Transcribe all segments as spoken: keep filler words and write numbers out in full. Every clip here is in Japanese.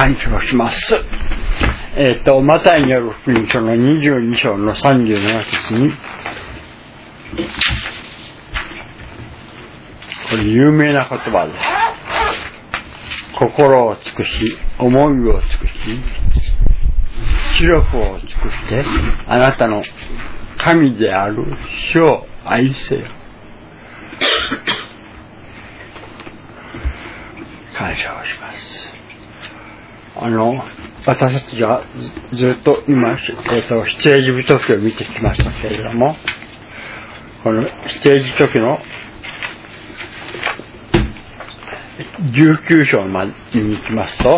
感謝をします。えっと、マタイによる福音書のにじゅうに章のさんじゅうなな節に、これ有名な言葉です。心を尽くし、思いを尽くし、知力を尽くして、あなたの神である主を愛せよ。感謝をします。あの、私たちがずっと今、えっと、出エジプト記を見てきましたけれども、この出エジプト記のじゅうきゅう章までに行きますと、こ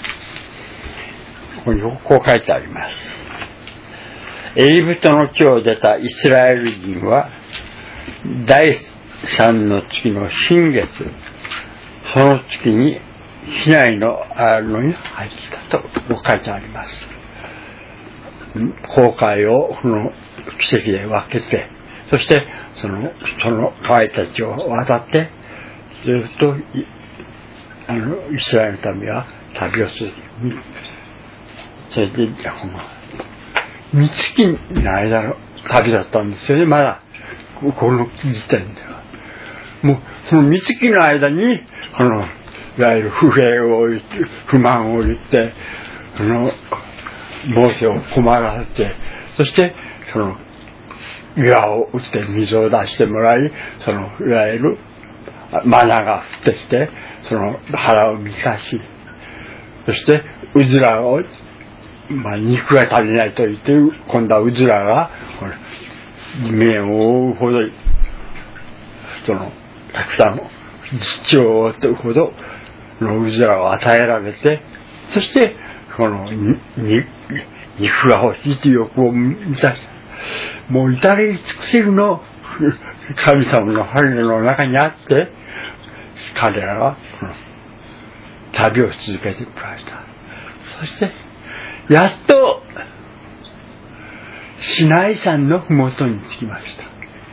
こにこう書いてあります。エジプトの地を出たイスラエル人は、第三の月の新月、その月に市内のあるのに入ったと書いてあります。航海をこの奇跡で分けて、そしてそのその川たちを渡ってずっとあのイスラエルの民は旅をする。それでこの三月の間の旅だったんですよね。まだこの時点ではもうその三月の間にこのいわゆる不平を言って、不満を言って、あの、モーセを困らせて、そして、その、岩を打って水を出してもらい、その、いわゆる、マナが降ってきて、その、腹を満たし、そして、うずらを、まあ、肉が足りないと言って、今度はうずらが、この、地面を覆うほど、その、たくさん、地を覆っていくほど、のうずらを与えられて、そして、この、に、肉が欲しいという欲を満たした。もう至れり尽くせるの神様の針の中にあって、彼らは、この、旅を続けてくれました。そして、やっと、シナイ山のふもとに着きました。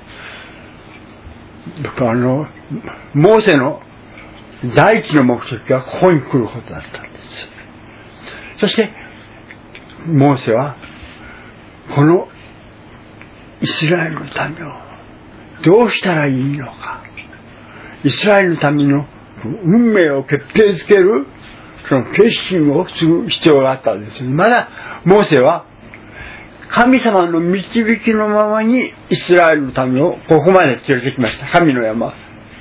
僕はあの、モーセの第一の目的はここに来ることだったんです。そして、モーセは、このイスラエルの民をどうしたらいいのか。イスラエルの民の運命を決定づける、その決心をする必要があったんです。まだ、モーセは、神様の導きのままにイスラエルの民をここまで連れてきました。神の山。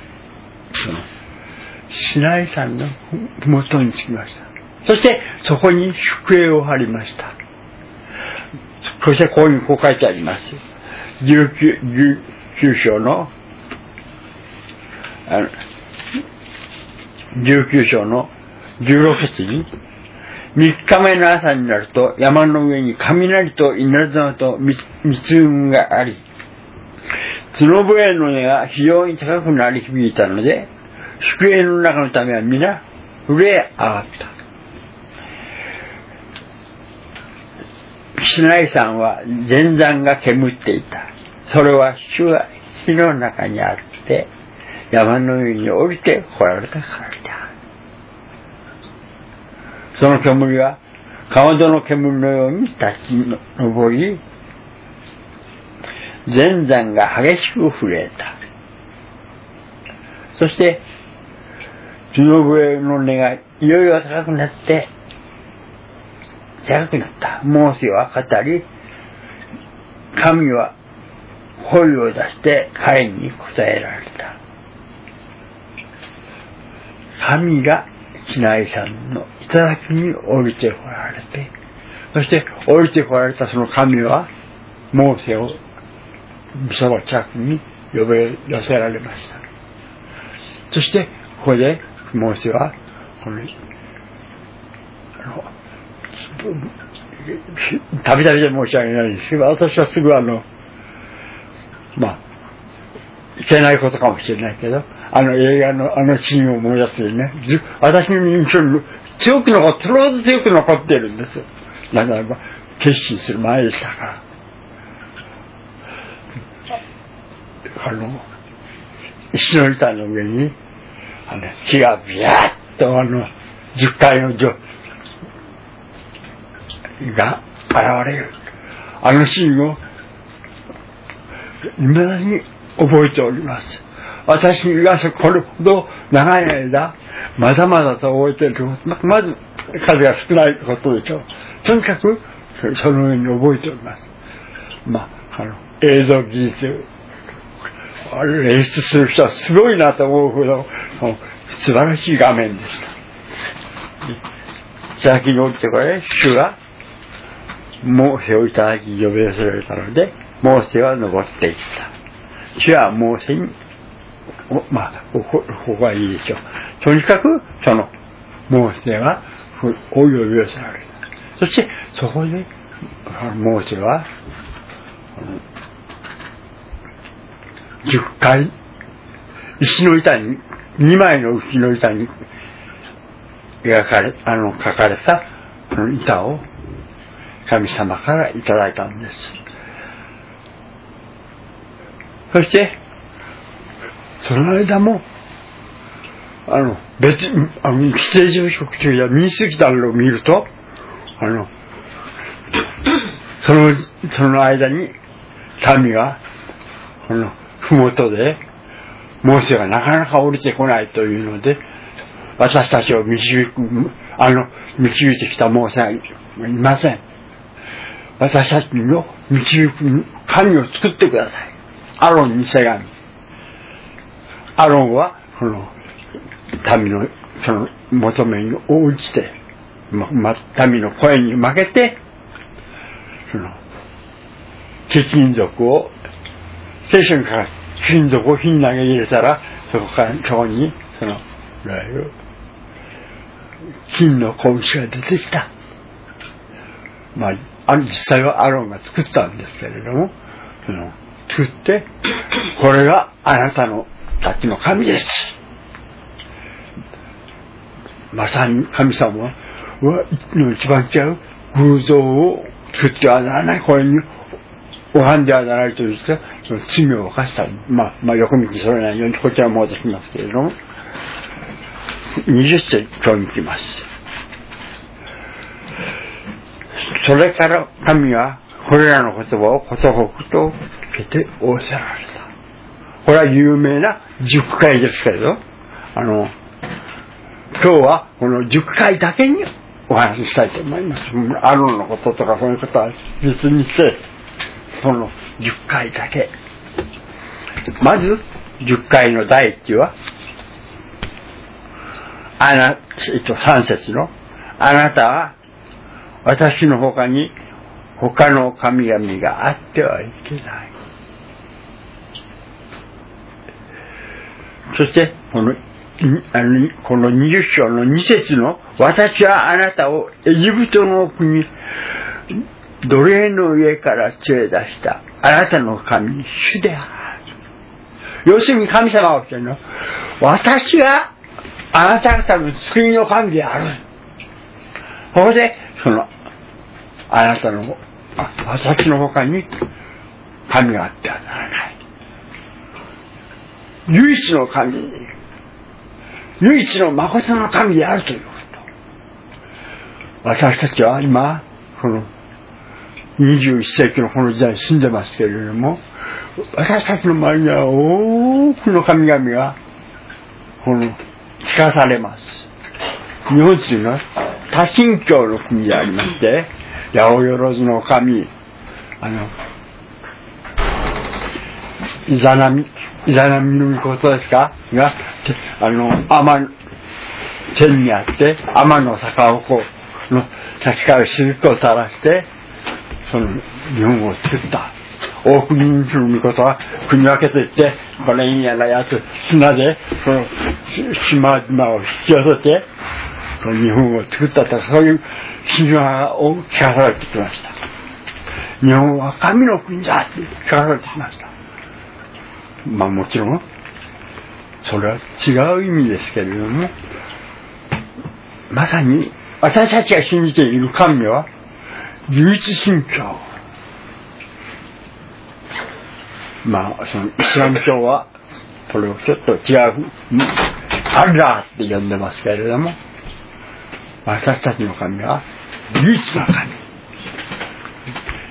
シナイ山のふもとに着きました。そしてそこに宿営を張りました。そしてここにこう書いてあります。じゅうきゅう章の、あの、じゅうきゅう章のじゅうろく節に、三日目の朝になると山の上に雷と稲妻と密雲があり、角笛の音が非常に高くなり響いたので、宿営の中のためは皆震え上がった。シナイ山は全山が煙っていた。それは主が火の中にあって山の上に降りて来られたからだ。その煙はかまどの煙のように立ち上り、全山が激しく震えた。そして角笛の音がいよいよ高くなって高くなった。モーセは語り、神は声を出して彼に答えられた。神がシナイ山の頂に降りてこられて、そして降りてこられたその神はモーセをその近くに呼び寄せられました。そしてここでモーセはこのあのたびたびで申し訳ないんですけど、私はすぐあのまあいけないことかもしれないけど、あの映画のあのシーンを思い出すよね。私の印象に強く残って、とりあえず強く残っているんです。だからば決心する前でしたから。あの石の板の上にあの火がビヤッとあのじゅっかいのが現れる。あのシーンを未だに覚えております。私がこれほど長い間まだまだと覚えていると、まず数が少ないことでしょう。とにかくそのように覚えております。まあ、あの映像技術演出する人はすごいなと思うほど素晴らしい画面でした。先においてこれ、主がモーセをいただき呼び寄せられたので、モーセは登っていった。主はモーセに、まあ、ここはいいでしょう。とにかく、その、モーセは、を呼び寄せられた。そして、そこで、モーセは、じゅっかい、石の板に、にまいの石の板に、描かれ、あの、書かれた、この板を、神様からいただいたんです。そして、その間も、あの、別、あの、既定住職中や民主主義団を見ると、あの、その、その間に、民が、この、ふもとで、モーセがなかなか降りてこないというので、私たちを導く、あの、導いてきたモーセはいません。私たちの導く神を作ってください。アロンにせがみ。アロンは、この、民の、その、求めに応じて、ま、ま、民の声に負けて、その、貴族を、聖書から金属を火に投げ入れたら、そこから、そこに、その、金の子牛が出てきた。まあ、実際はアロンが作ったんですけれども、その、作って、これがあなたのたちの神です。まさに神様は、一番違う偶像を作ってはならない、これに拝んではならないと言って、その罪を犯した。まあ、まあ、横道それないように、こちらも戻しますけれども、にじゅっせつ今日に来ます。それから神は、これらの言葉をことごと受けて仰せられた。これは有名なじゅっかいですけれど、あの、今日はこのじゅっかいだけにお話ししたいと思います。アロンのこととかそういうことは別にして、そのじゅっかいだけ。まず、じゅっかいの第一は、あな、えっと、さん節の、あなたは私の他に他の神々があってはいけない。そして、この、あのこのにじゅっ章のに節の、私はあなたをエジプトの国、奴隷の家から連れ出した、あなたの神、主である。要するに神様が言ってるの、私があなた方の救いの神である。ここで、その、あなたの、あ私の他に神があってはならない。唯一の神、唯一の誠の神であるということ。私たちは今、このにじゅういっ世紀のこの時代に住んでますけれども、私たちの周りには多くの神々が、この、聞かされます。日本というのは多神教の国でありまして、八百万の神、あの、イザナミ、イザナミのことですかが、あの、天、天にあって、天の坂をこう、の先から雫を垂らして、その日本を作った。大国の御事は国分けといって、これにやらやつ、砂で、その島々を引き寄せて、その日本を作ったとか、そういう神話を聞かされてきました。日本は神の国だって聞かされてきました。まあもちろん、それは違う意味ですけれども、まさに私たちが信じている神は、唯一神教。まあ、そのイスラム教は、これをちょっと違う、アッラーって呼んでますけれども、私たちの神は、唯一の神。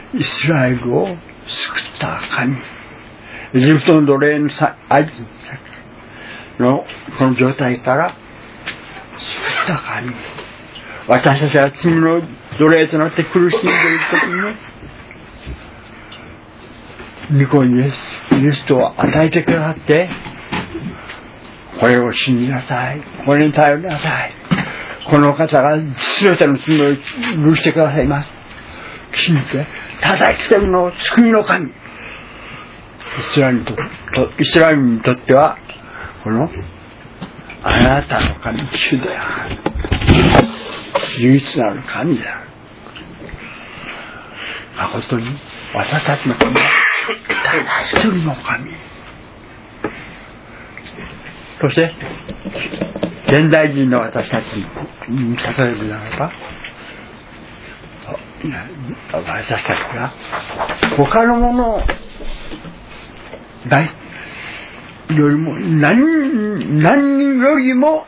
イスラエルを救った神、エジプトの奴隷のアジのこの状態から救った神、私たちは罪の奴隷となって苦しんでいる時に御子イエス、キリストを与えてくださって、これを信じなさい、これに頼りなさい、この方が全ての罪を許してくださいます。信じて、ただ来てるの救いの神。イスラエルにとイスラエルにとっては、このあなたの神、主である。唯一なる神である。誠に私たちの神はただ一人の神。そして現代人の私たちに例えるならば、私たちが他のものを大よりも何何よりも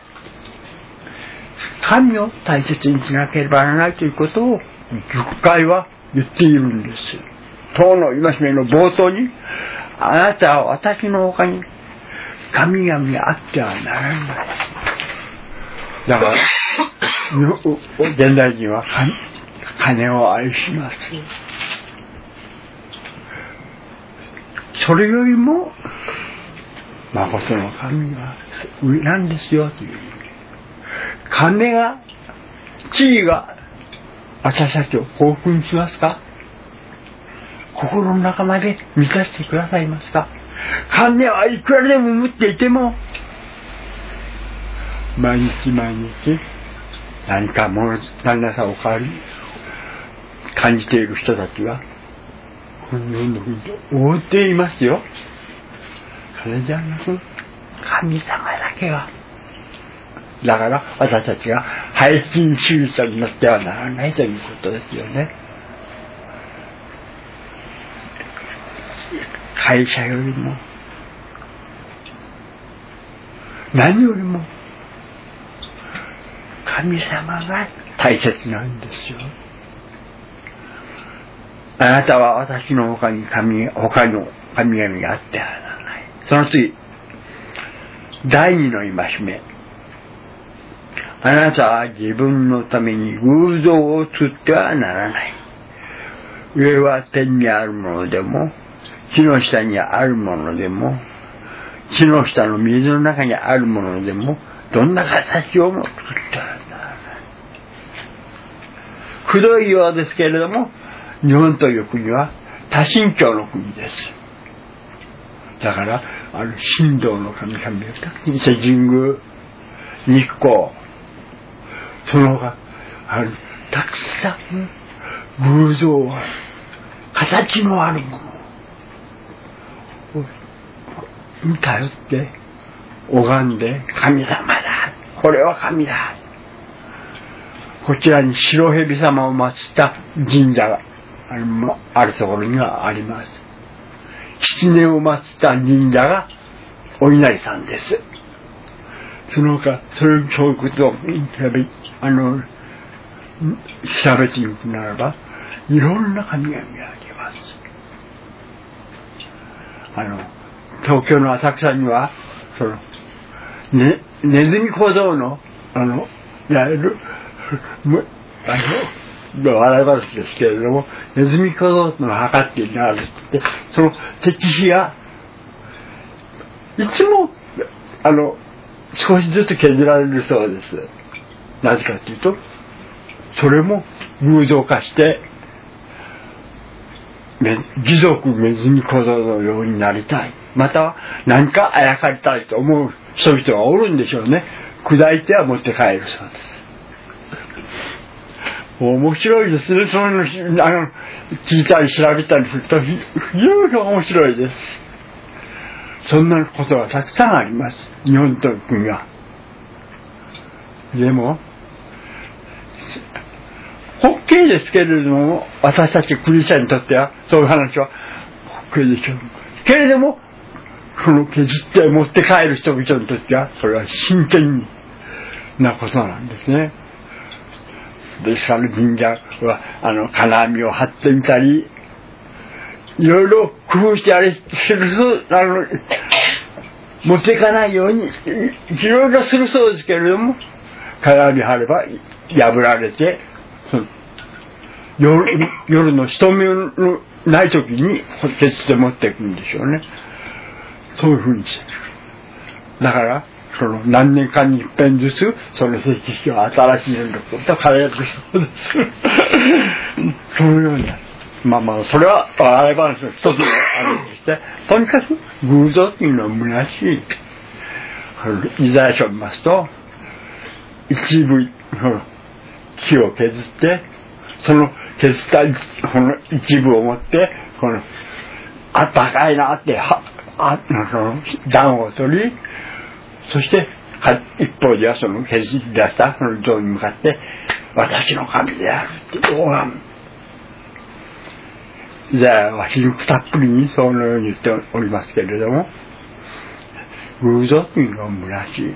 神を大切にしなければならないということをじゅっかいは言っているんです。当の戒めの冒頭に、あなたは私の他に神々があってはならない。だから現代人は金を愛します。それよりも誠の神が上なんですよという。金が、地位が私たちを興奮しますか？心の中まで満たしてくださいますか？金はいくらでも持っていても、毎日毎日何か物何らさお変わり感じている人たちはこの世の国を覆っていますよ。それじゃなく神様だけが、だから私たちが拝金主義者になってはならないということですよね。会社よりも何よりも神様が大切なんですよ。あなたは私の他に神他の神々があってはならない。その次、第二の戒め。あなたは自分のために偶像を作ってはならない。上は天にあるものでも、地の下にあるものでも、地の下の水の中にあるものでも、どんな形をも作ってはならない。くどいようですけれども、日本という国は多神教の国です。だから、あの神道の神々が伊勢神宮、日光、その他、あのたくさん偶像は形のあるものに頼って拝んで、神様だ、これは神だ。こちらに白蛇様を祀った神社がある、あるところにはあります。狐を祀った神社がお稲荷さんです。その他、それそういうことをあの調べてみるならば、いろんな神々があります。あの東京の浅草にはその、ね、ネズミ小僧のあのやるあの笑い話ですけれども、ネズミ小僧の墓っていうのがあるって、その石碑がいつもあの少しずつ削られるそうです。なぜかというと、それも偶像化して義賊ネズミ小僧のようになりたい、または何かあやかりたいと思う人々がおるんでしょうね。砕いては持って帰るそうです。面白いですね。そういうのあの聞いたり調べたりすると非常に面白いです。そんなことがたくさんあります。日本という国は。でも滑稽ですけれども、私たちクリスチャンにとってはそういう話は滑稽でしょう。けれども、この削って持って帰る人々にとってはそれは真剣なことなんですね。ですから神社はあの金網を張ってみたり、 いろいろ工夫してあれするあの持っていかないようにいろいろするそうですけれども、鏡張れば破られて、夜, 夜の人目のない時に鉄で持っていくんでしょうね。そういうふうにして。だからその何年間に一遍ずつその石碑を新しいのこと変えるそうです。そういうような。まあまあそれは笑い話の一つのあれとして、とにかく偶像っていうのは虚しい。イザヤ書を見ますと、一部木を削って、その削ったこの一部を持って、このあったかいなってはあその暖を取り、そして一方ではその削り出したその像に向かって、私の神であるって拝む。じゃあ、皮肉たっぷりにそのように言っておりますけれども、偶像というのは虚しい。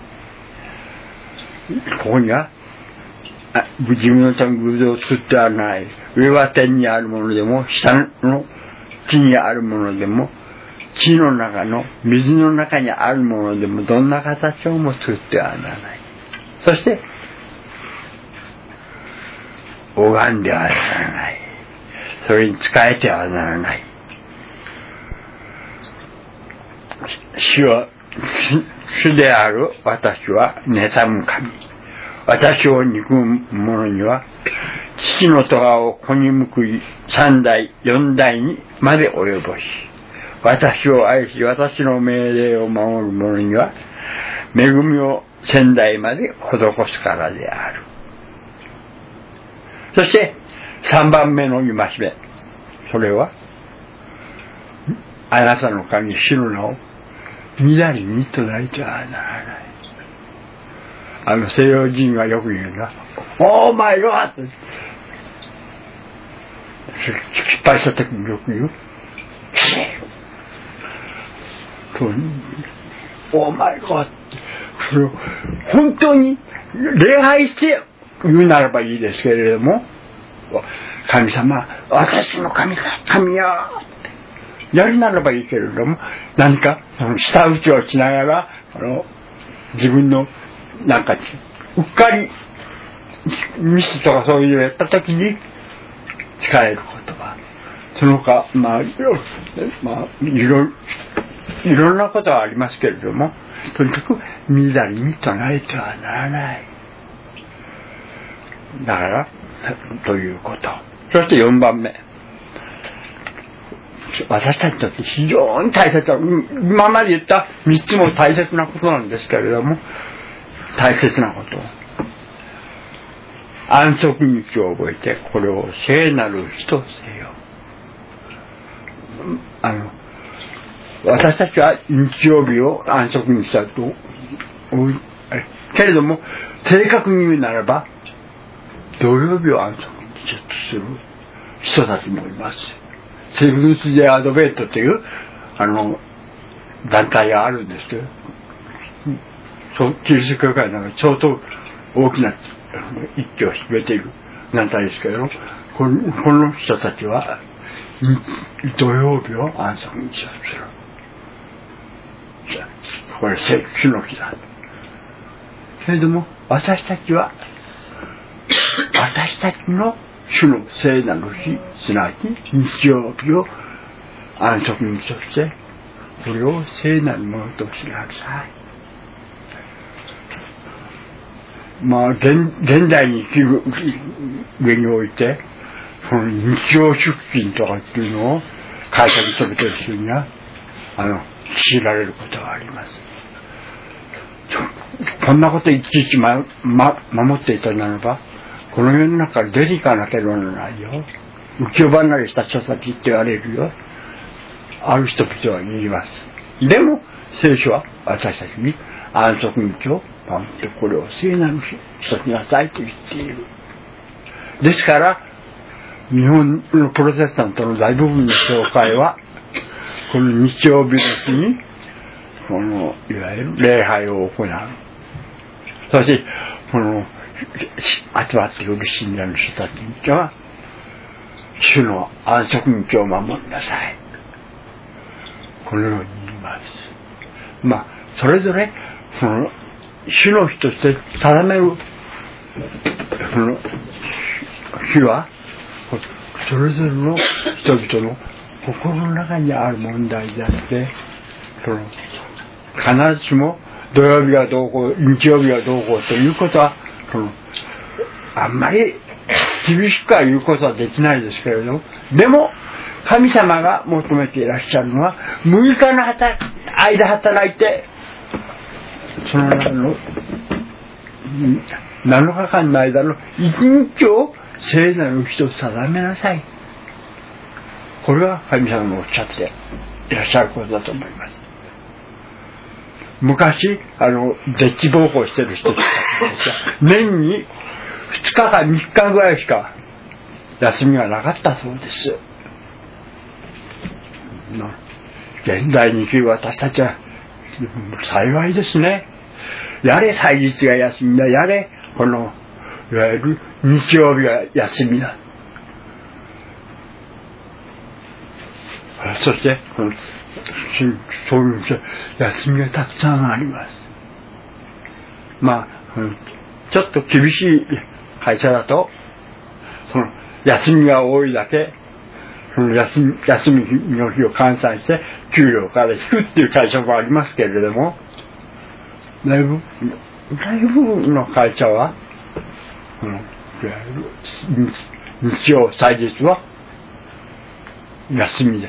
ここには、自分のために偶像を作ってはない。上は天にあるものでも、下の地にあるものでも、地の中の水の中にあるものでも、どんな形をも作ってはならない。そして、拝んではならない。それに仕えてはならない。主は、主である私は妬む神。私を憎む者には、父の咎を子に報い、三代、四代にまで及ぼし、私を愛し、私の命令を守る者には、恵みを千代まで施すからである。そして、三番目の戒め。それは、あなたの神、主の名を、みだりに唱えてはならない。あの西洋人がよく言うのは、オーマイゴッド！失敗した時によく言う。オーマイゴッド！それを本当に礼拝して言うならばいいですけれども、神様、私の神だ、神よ！やるならばいいけれども、何かその舌打ちをしながら、あの自分のなんかうっかりミスとかそういうのをやったときに使える言葉、その他まあいろ、まあ、いろいろんなことはありますけれども、とにかくみだりに唱えてはならない。だからということ。そしてよんばんめ、私たちにとって非常に大切な、今まで言ったみっつも大切なことなんですけれども、大切なこと。安息日を覚えて、これを聖なる日とせよ。あの、私たちは日曜日を安息日だと、けれども、正確に言うならば、土曜日を安息日とする人たちもいます。セブンス・デイ・アドベントという、あの、団体があるんですけど、そうキリスト教会の相当大きな一挙を占めている団体ですけれども、この、この人たちは土曜日を安息日とする。これ主の日だ。けれども私たちは私たちの主の聖なる日、すなわち日曜日を安息日として、これを聖なるものとしなさい。まあ、現, 現代に生きる上において、その日曜出勤とかっていうのを会社に勤めている人には、あの、強いられることがあります。こんなこといちいち、まま、守っていたならば、この世の中から出ていかなければならないよ。浮世離れした人たちって言われるよ。ある人々は言います。でも、聖書は私たちに安息日を守ってこれを聖なる日としなさいと言っている。ですから、日本のプロテスタントの大部分の教会は、この日曜日の日に、この、いわゆる礼拝を行う。そして、この、集まっている信者の人たちには、 主の安息日を守りなさい。このように言います。まあそれぞれその主の日として定めるその日はそれぞれの人々の心の中にある問題であって、その必ずしも土曜日がどうこう日曜日がどうこうということはそのあんまり厳しくは言うことはできないですけれども、でも神様が求めていらっしゃるのはむいかの間働いてその中のなのかかんの間のいちにちを聖なる日と定めなさい。これは神様のおっしゃっていらっしゃることだと思います。昔あの絶地奉公してる人たちは年にふつかかみっかぐらいしか休みがなかったそうです。現代に生きる私たちは幸いですね。やれ祭日が休みだ、やれこのいわゆる日曜日が休みだ。そしてこのそういう休みがたくさんあります。まあちょっと厳しい会社だとその休みが多いだけその休み、休みの日を換算して給料から引くっていう会社もありますけれども、だいぶだいぶの会社は、うん、いわゆる日曜祭日は休みです。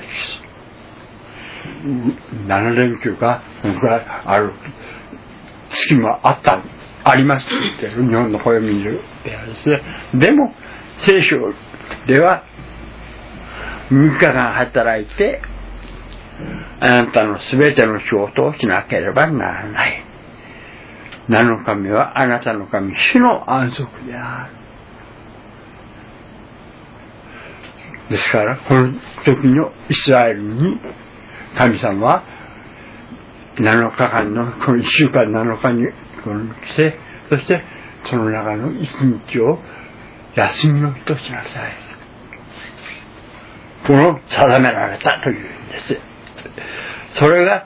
ななれんきゅうかそのくらいある月もあったありますけど、日本の暦ではですね。でも聖書ではむいかかん働いてあなたのすべての仕事をしなければならない。なのかめはあなたの神主の安息である。ですからこの時のイスラエルに神様はなのかかんのこのいっしゅうかんなのかにこの来て、そしてその中のいちにちを休みの日としなさい。この定められたというんです。それが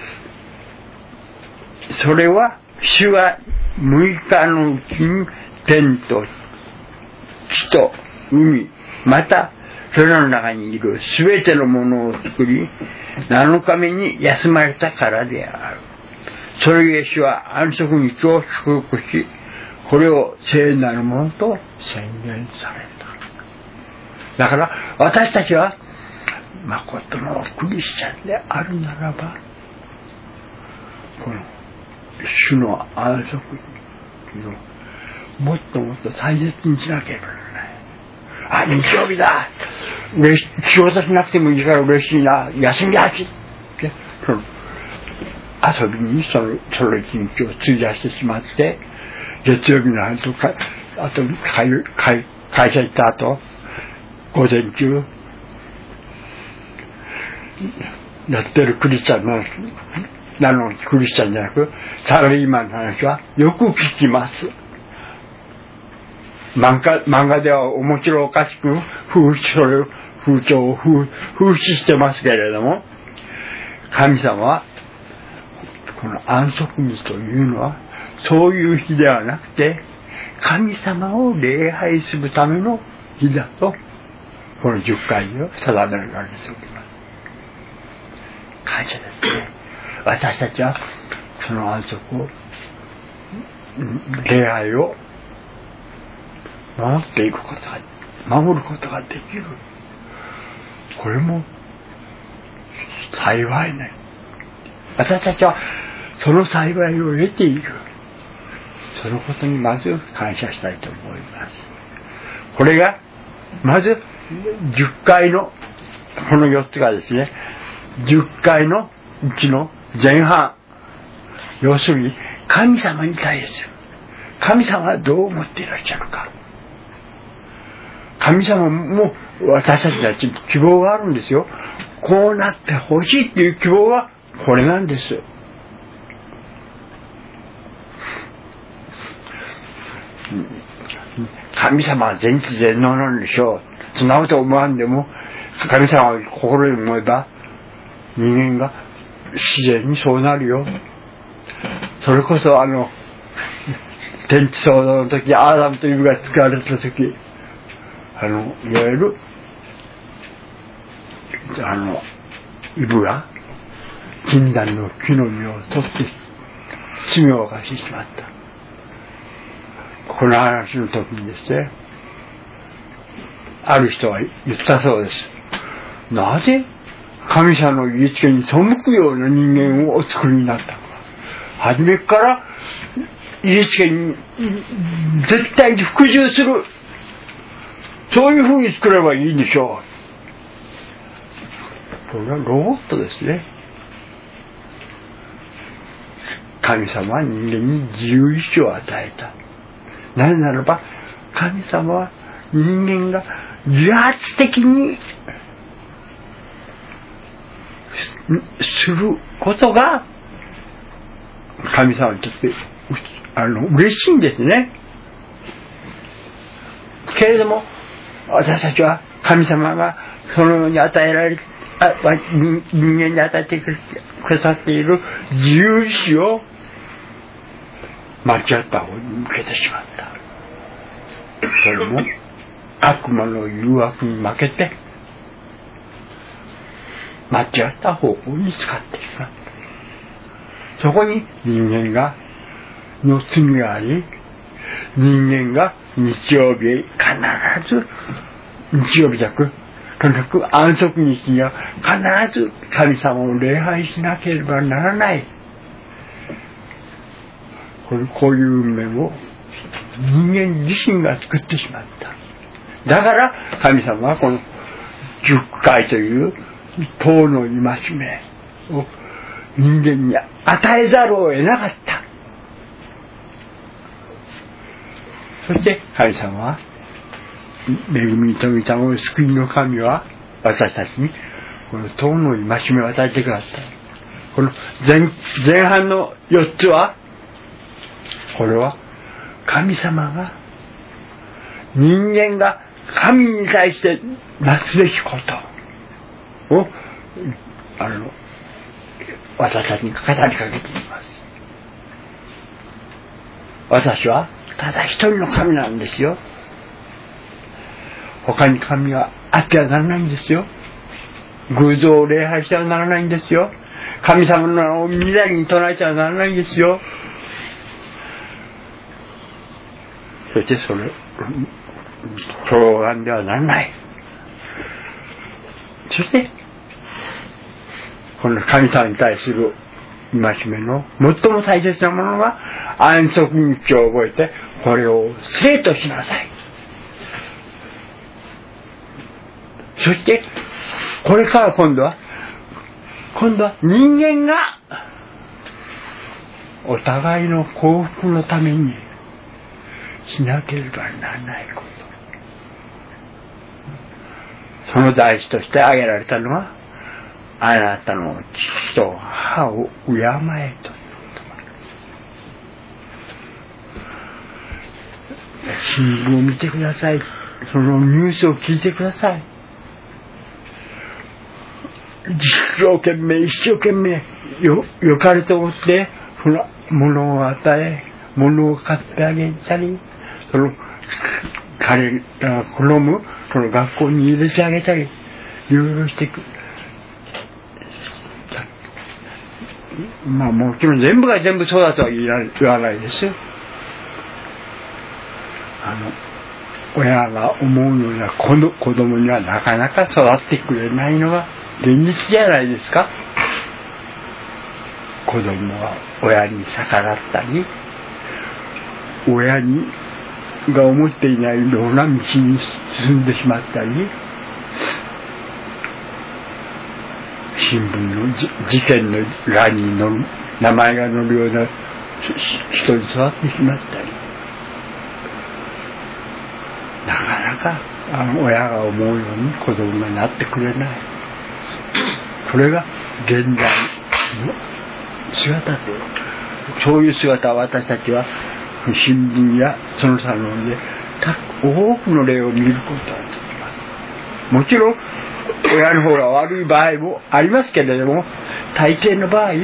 それは主はむいかのうちに天と地と海またそれらの中にいるすべてのものを作りなのかめに休まれたからである。それゆえ主は安息日を祝福しこれを聖なるものと宣言された。だから私たちは誠のクリスチャンであるならばこの主の安息日をもっともっと大切にしなければならない。あ、日曜日だ、嬉し仕事しなくてもいいから嬉しいな、休みだしってその遊びにそのその一日を費やしてしまって月曜日の後かあと会会会社行った後午前中やってるクリスチャンのなのクリスチャンじゃなくサラリーマンの話はよく聞きます。漫画、漫画では面白おかしく風潮風潮を風風刺してますけれども、神様はこの安息日というのはそういう日ではなくて神様を礼拝するための日だとこのじゅっかいを定められております。感謝ですね。私たちはその安息を礼拝を守っていくことが守ることができる。これも幸いね。私たちはその幸いを得ている。そのことにまず感謝したいと思います。これがまずじゅっかいのこのよっつがですね、じゅっかいのうちの前半、要するに神様に対する神様はどう思っていらっしゃるか。神様も私たちたちに希望があるんですよ。こうなってほしいっていう希望はこれなんです。神様は全知全能なんでしょう。 そんなこと思わんでも、神様が心に思えば、人間が自然にそうなるよ。それこそあの、天地創造の時、アダムとイブが作られた時、あの、いわゆる、あの、イブが、禁断の木の実を取って、罪を犯してしまった。この話の時にですね、ある人は言ったそうです。なぜ神様の言いつけに背くような人間をお作りになったのか。初めから言いつけに絶対に服従する。そういうふうに作ればいいんでしょう。これはロボットですね。神様は人間に自由意志を与えた。なぜならば神様は人間が自発的にすることが神様にとってあの嬉しいんですね。けれども私たちは神様がそのように与えられ人間に与えてくださっている自由意志を間違った方に向けてしまった。それも悪魔の誘惑に負けて間違った方向に使ってしまった。そこに人間がの罪があり、人間が日曜日必ず日曜日じゃなくとにかく安息日には必ず神様を礼拝しなければならない。こういう運命を人間自身が作ってしまった。だから神様はこのじゅっかいという十の戒めを人間に与えざるを得なかった。そして神様は恵みと御霊の救いの神は私たちにこの十の戒めを与えてくださった。この 前, 前半のよっつはこれは神様が人間が神に対してなすべきことをあの私たちに語りかけています。私はただ一人の神なんですよ。他に神はあってはならないんですよ。偶像を礼拝してはならないんですよ。神様の名をみだりに唱えてはならないんですよ。そしてそれそうなんではならない。そしてこの神様に対する戒めの最も大切なものは安息日を覚えてこれを聖としなさい。そしてこれから今度は今度は人間がお互いの幸福のためにしなければならないこと。その第一として挙げられたのはあなたの父と母を敬えという言葉。新聞を見てください。そのニュースを聞いてください。一生懸命一生懸命よよかれと思って物を与え物を買ってあげたり、その彼が好むその学校に入れてあげたりいろいろしていく。まあもちろん全部が全部そうだとは言わないですよ。あの親が思うような子の子供にはなかなか育ってくれないのが現実じゃないですか。子供は親に逆らったり、親にが思っていないような道に進んでしまったり、新聞の事件の欄にの名前が載るような人に育ってしまったり、なかなかあの親が思うように子供がなってくれない。これが現代の姿で、そういう姿を私たちは新聞やその他ので多くの例を見ることができまもちろん親の方が悪い場合もありますけれども、大抵の場合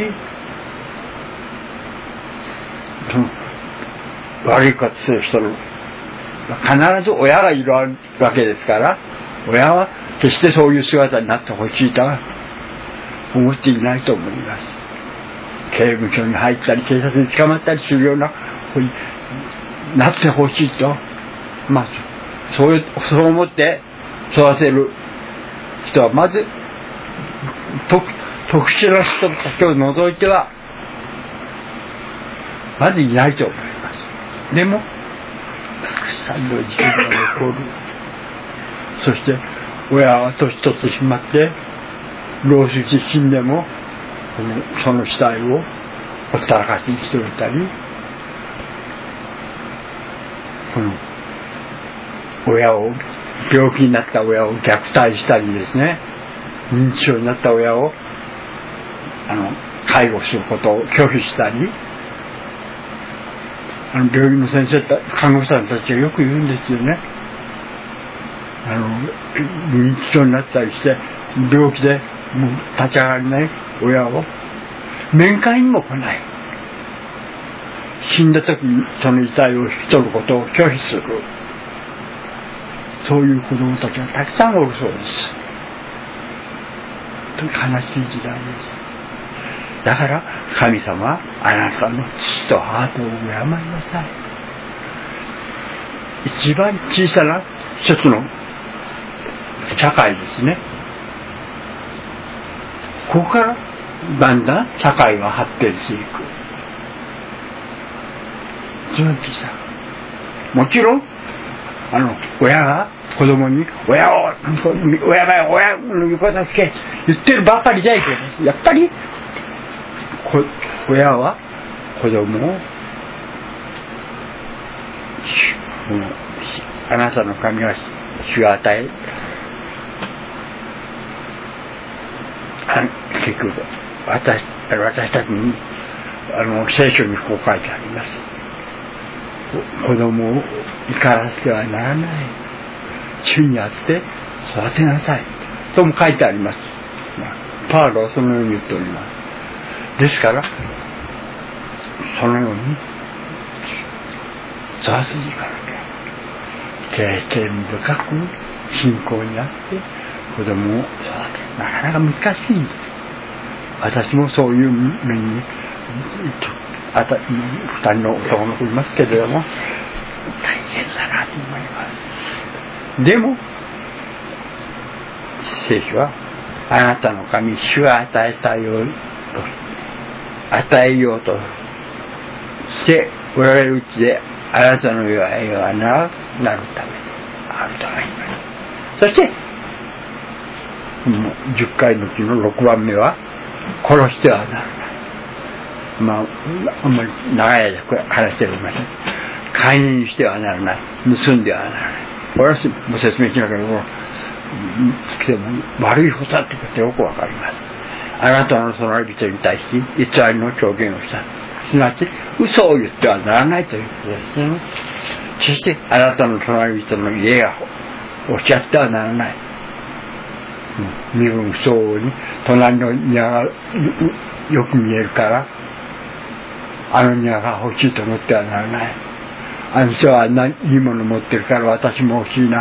その悪いことする人の必ず親がいるわけですから、親は決してそういう姿になってほしいとは思っていないと思います。刑務所に入ったり警察に捕まったりするようなふうになってほしいと、まあそういうそう思って育てる人はまず特特殊な人たちを除いてはまずいないと思います。でもたくさんの事件が起こる。そして親は年取ってしまって老衰して死んでもその死体をほったらかしにしておいたり、この親を病気になった親を虐待したりですね、認知症になった親をあの介護することを拒否したり、あの病院の先生た看護師さんたちがよく言うんですよね。あの認知症になったりして病気でもう立ち上がれない親を面会にも来ない、死んだ時にその遺体を引き取ることを拒否する、そういう子供たちがたくさんおるそうです。と悲しい時代です。だから神様はあなたの父と母とを敬いなさい。一番小さな一つの社会ですね。ここからだんだん社会が発展していく。一番小さな。もちろんあの親が子供に親を親が親の言うことを聞け言ってるばかりじゃいけない。やっぱり親は子供をあなたの神は主が与え、結局 私, 私たちにあの聖書にこう書いてあります。子供を怒らせてはならない、主にあって育てなさいとも書いてあります。パウロはそのように言っております。ですからそのように育てていかなきゃ、経験深く信仰にあって子供を育てなかなか難しいんです。私もそういう面にあた二人の男の子いますけれども大変だなと思います。でも聖書はあなたの神主が与えたように与えようとしておられるうちであなたの世が栄がなるためにあると思います。そしてじゅっかいのうちのろくばんめは殺してはならない。まああんまり長い間話しておりません。介入してはならない、盗んではならない。これはご説明しなければ悪いことだってことよくわかります。あなたの隣人に対し偽りの証言をした、すなわち嘘を言ってはならないということですね。そしてあなたの隣人の家がおっしゃってはならない。身分不相応に隣の庭がよく見えるからあの庭が欲しいと思ってはならない。あの人はあんないいもの持ってるから私も欲しいな、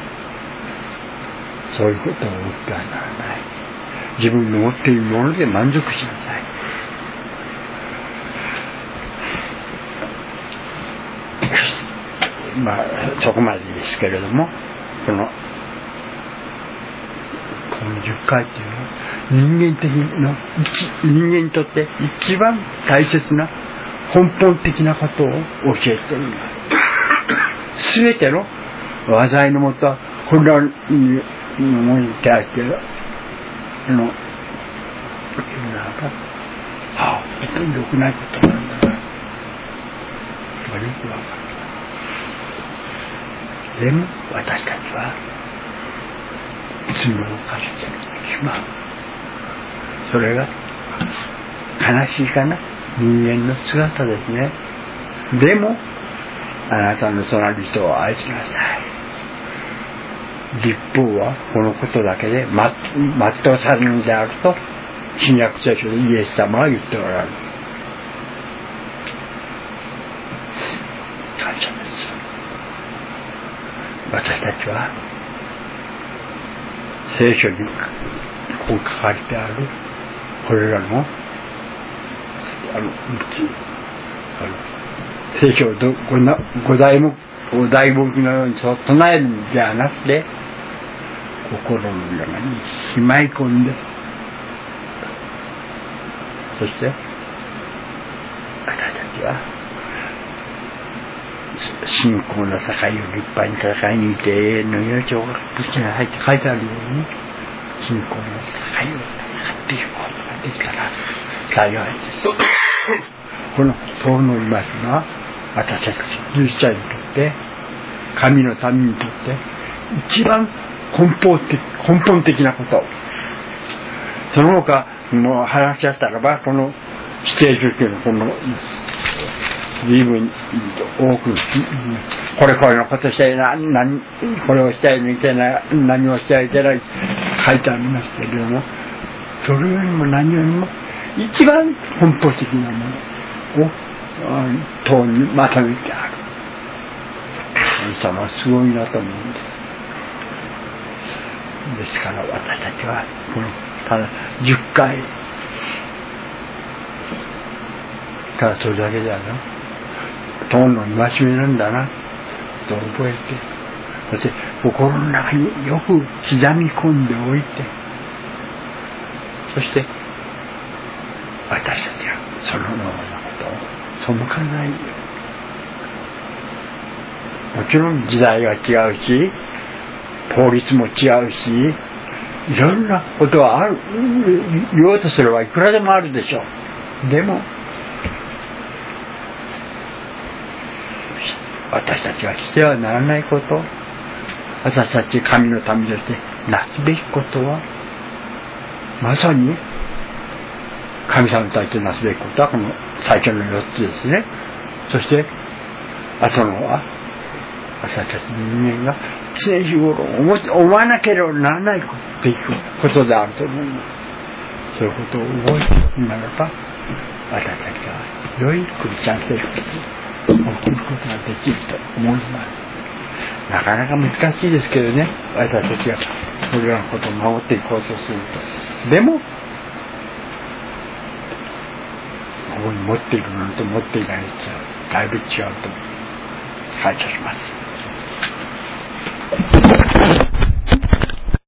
そういうことを思ってはならない。自分の持っているもので満足しなさい。まあそこまでですけれども、このこのじゅっかいというのは人間的な人間にとって一番大切な根本的なことを教えております。すべての災いのもとは混乱に思い対してあのなんかああ本当に良くないことなんだなとよくわかる。でも私たちは罪を犯してしまう。それが悲しいかな、人間の姿ですね。でもあなたの隣人を愛しなさい。 立法はこのことだけで全うされるのであると新約聖書でイエス様は言っておられる。感謝です。私たちは聖書にこう書かれてあるこれらのあのあの聖書を五大目五大目のようにそう唱えるんではなくて心の中にしまい込んで、そして私たちは信仰の境を立派に戦いに行って永遠の命を獲得しなさいって書いてあるように、信仰の境を戦っていくことができたら幸いです。この遠の戒めは私たちキリスチャンにとって神の民にとって一番根本的、根本的なこと。その他もう話し合ったらばこの指定宗教のこの随分多くこれこれのことしたいな、何これをしたいのいけない、何をしてはいけない書いてありますけれども、それよりも何よりも一番根本的なものを党にまとめてある。神様はすごいなと思うんです。ですから私たちはこのただじゅっかいただそれだけじゃな、党の戒めなんだなと覚えて、そして心の中によく刻み込んでおいて、そして私たちはそのようなことを背かないよ。もちろん時代は違うし法律も違うしいろんなことはある、言おうとすればいくらでもあるでしょう。でも私たちはしてはならないこと、私たち神の民としてなすべきことはまさに神様に対してなすべきことはこの最初のよっつですね。そして後のは私たち人間が常日頃思わなければならないことであると思います。そういうことを覚えているならば私たちは良いクリスチャン生活を送ることができると思います。なかなか難しいですけどね、私たちがそれらのことを守っていこうとすると。でもここに持っているものと持っていないのとはだいぶ違うと感謝します。